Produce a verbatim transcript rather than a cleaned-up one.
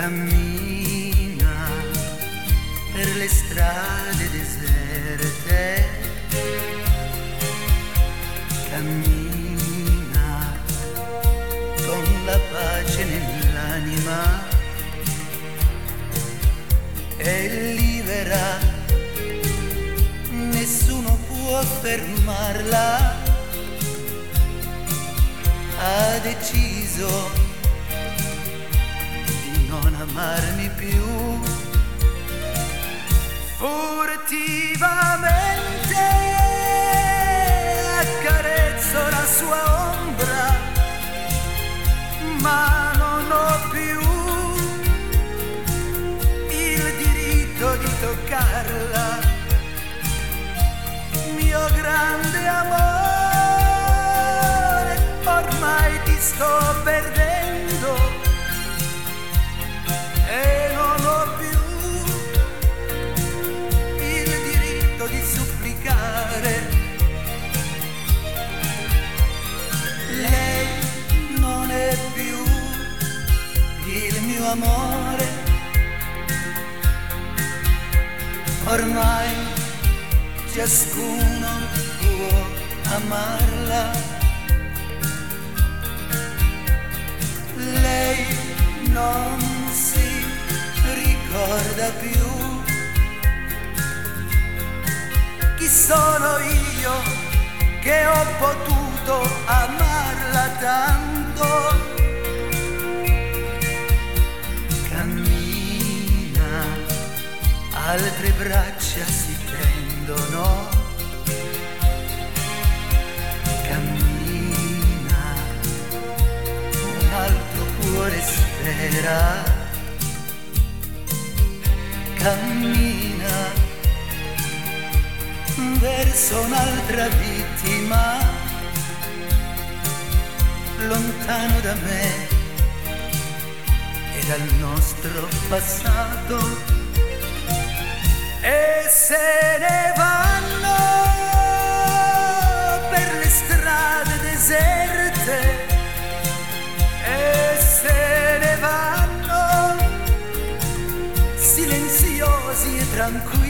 cammina per le strade deserte, cammina con la pace nell'anima e libera, nessuno può fermarla, ha deciso di non amarmi più. Furtivamente accarezzo la sua ombra, ma non ho più il diritto di toccarla. Mio grande amore, ormai ti sto perdendo e non ho più il diritto di supplicare. Lei non è più il mio amore, ormai ciascuno può amarla. Lei non si ricorda più chi sono io che ho potuto amarla tanto. Cammina, altre braccia si tendono, cammina, un altro cuore spera, cammina verso un'altra vittima, lontano da me e dal nostro passato. E se ne vanno per le strade deserte, e se ne vanno silenziosi e tranquilli,